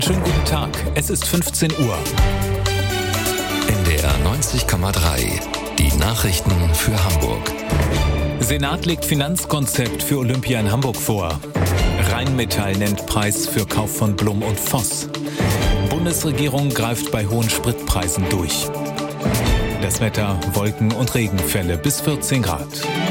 Schönen guten Tag, es ist 15 Uhr. NDR 90,3, die Nachrichten für Hamburg. Senat legt Finanzkonzept für Olympia in Hamburg vor. Rheinmetall nennt Preis für Kauf von Blum und Voss. Bundesregierung greift bei hohen Spritpreisen durch. Das Wetter, Wolken und Regenfälle bis 14 Grad.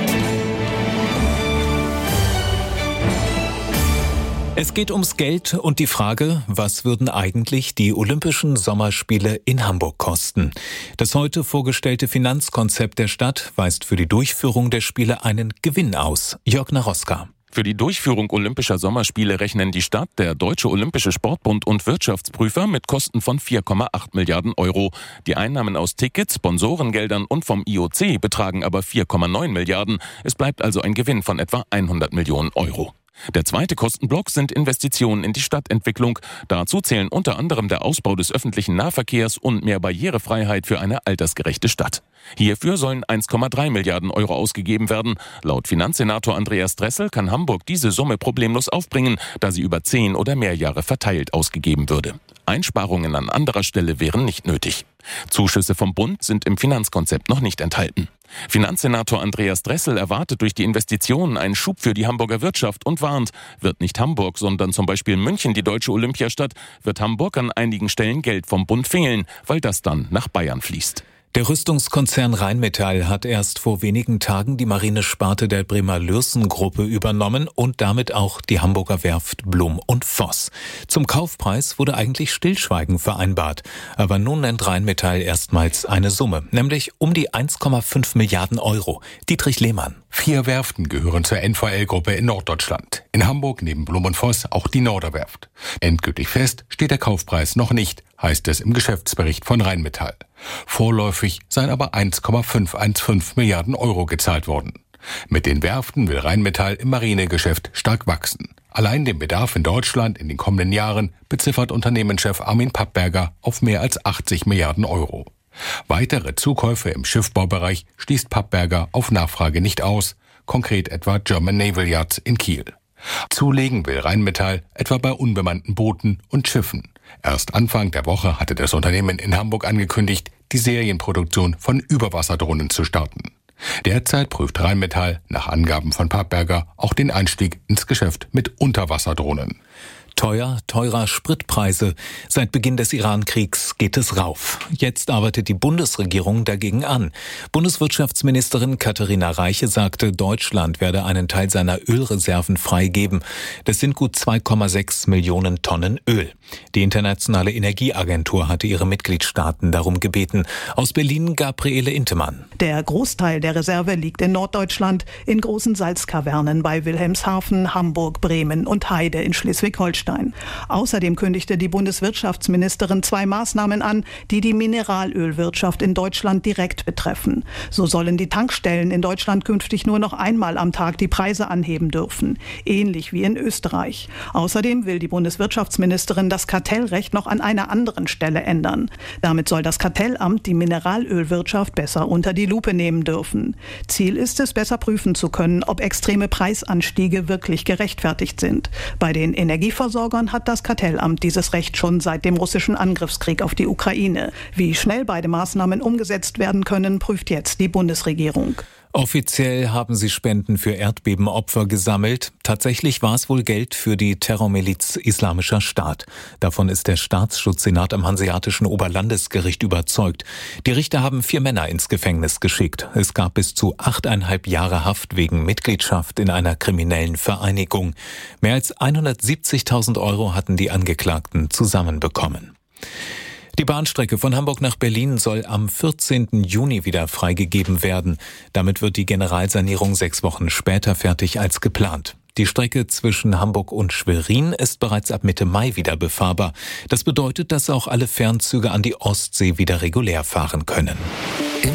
Es geht ums Geld und die Frage, was würden eigentlich die Olympischen Sommerspiele in Hamburg kosten? Das heute vorgestellte Finanzkonzept der Stadt weist für die Durchführung der Spiele einen Gewinn aus. Jörg Naroska. Für die Durchführung Olympischer Sommerspiele rechnen die Stadt, der Deutsche Olympische Sportbund und Wirtschaftsprüfer mit Kosten von 4,8 Milliarden Euro. Die Einnahmen aus Tickets, Sponsorengeldern und vom IOC betragen aber 4,9 Milliarden. Es bleibt also ein Gewinn von etwa 100 Millionen Euro. Der zweite Kostenblock sind Investitionen in die Stadtentwicklung. Dazu zählen unter anderem der Ausbau des öffentlichen Nahverkehrs und mehr Barrierefreiheit für eine altersgerechte Stadt. Hierfür sollen 1,3 Milliarden Euro ausgegeben werden. Laut Finanzsenator Andreas Dressel kann Hamburg diese Summe problemlos aufbringen, da sie über 10 oder mehr Jahre verteilt ausgegeben würde. Einsparungen an anderer Stelle wären nicht nötig. Zuschüsse vom Bund sind im Finanzkonzept noch nicht enthalten. Finanzsenator Andreas Dressel erwartet durch die Investitionen einen Schub für die Hamburger Wirtschaft und warnt, wird nicht Hamburg, sondern zum Beispiel München die deutsche Olympiastadt, wird Hamburg an einigen Stellen Geld vom Bund fehlen, weil das dann nach Bayern fließt. Der Rüstungskonzern Rheinmetall hat erst vor wenigen Tagen die Marinesparte der Bremer Lürssen-Gruppe übernommen und damit auch die Hamburger Werft Blum und Voss. Zum Kaufpreis wurde eigentlich Stillschweigen vereinbart. Aber nun nennt Rheinmetall erstmals eine Summe, nämlich um die 1,5 Milliarden Euro. Dietrich Lehmann. 4 Werften gehören zur NVL-Gruppe in Norddeutschland. In Hamburg neben Blum und Voss auch die Norderwerft. Endgültig fest steht der Kaufpreis noch nicht, heißt es im Geschäftsbericht von Rheinmetall. Vorläufig seien aber 1,515 Milliarden Euro gezahlt worden. Mit den Werften will Rheinmetall im Marinegeschäft stark wachsen. Allein den Bedarf in Deutschland in den kommenden Jahren beziffert Unternehmenschef Armin Pappberger auf mehr als 80 Milliarden Euro. Weitere Zukäufe im Schiffbaubereich schließt Pappberger auf Nachfrage nicht aus, konkret etwa German Naval Yards in Kiel. Zulegen will Rheinmetall etwa bei unbemannten Booten und Schiffen. Erst Anfang der Woche hatte das Unternehmen in Hamburg angekündigt, die Serienproduktion von Überwasserdrohnen zu starten. Derzeit prüft Rheinmetall nach Angaben von Pappberger auch den Einstieg ins Geschäft mit Unterwasserdrohnen. Teurer Spritpreise. Seit Beginn des Iran-Kriegs geht es rauf. Jetzt arbeitet die Bundesregierung dagegen an. Bundeswirtschaftsministerin Katharina Reiche sagte, Deutschland werde einen Teil seiner Ölreserven freigeben. Das sind gut 2,6 Millionen Tonnen Öl. Die Internationale Energieagentur hatte ihre Mitgliedstaaten darum gebeten. Aus Berlin Gabriele Intemann. Der Großteil der Reserve liegt in Norddeutschland, in großen Salzkavernen bei Wilhelmshaven, Hamburg, Bremen und Heide in Schleswig-Holstein. Außerdem kündigte die Bundeswirtschaftsministerin 2 Maßnahmen an, die die Mineralölwirtschaft in Deutschland direkt betreffen. So sollen die Tankstellen in Deutschland künftig nur noch einmal am Tag die Preise anheben dürfen, ähnlich wie in Österreich. Außerdem will die Bundeswirtschaftsministerin das Kartellrecht noch an einer anderen Stelle ändern. Damit soll das Kartellamt die Mineralölwirtschaft besser unter die Lupe nehmen dürfen. Ziel ist es, besser prüfen zu können, ob extreme Preisanstiege wirklich gerechtfertigt sind. Bei den Energieversorgern hat das Kartellamt dieses Recht schon seit dem russischen Angriffskrieg auf die Ukraine. Wie schnell beide Maßnahmen umgesetzt werden können, prüft jetzt die Bundesregierung. Offiziell haben sie Spenden für Erdbebenopfer gesammelt. Tatsächlich war es wohl Geld für die Terrormiliz Islamischer Staat. Davon ist der Staatsschutzsenat am Hanseatischen Oberlandesgericht überzeugt. Die Richter haben 4 Männer ins Gefängnis geschickt. Es gab bis zu 8,5 Jahre Haft wegen Mitgliedschaft in einer kriminellen Vereinigung. Mehr als 170.000 Euro hatten die Angeklagten zusammenbekommen. Die Bahnstrecke von Hamburg nach Berlin soll am 14. Juni wieder freigegeben werden. Damit wird die Generalsanierung 6 Wochen später fertig als geplant. Die Strecke zwischen Hamburg und Schwerin ist bereits ab Mitte Mai wieder befahrbar. Das bedeutet, dass auch alle Fernzüge an die Ostsee wieder regulär fahren können.